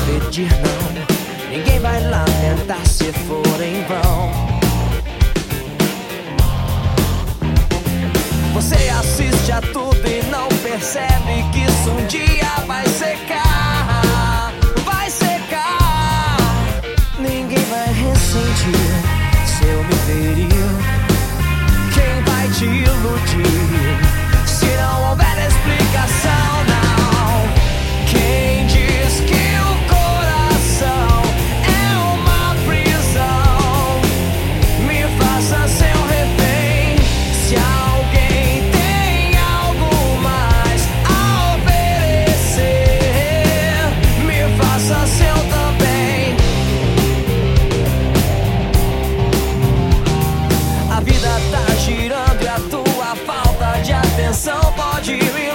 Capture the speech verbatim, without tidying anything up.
pedir não, ninguém vai lamentar se for em vão. Você assiste a tudo e não percebe que isso um dia vai secar, vai secar. Ninguém vai ressentir seu me ferir. Quem vai te iludir se não houver explicação? Não. Quem diz que o coração é uma prisão, me faça seu refém. Se alguém tem algo mais a oferecer, me faça seu também. A vida tá girando e a tua falta de atenção pode me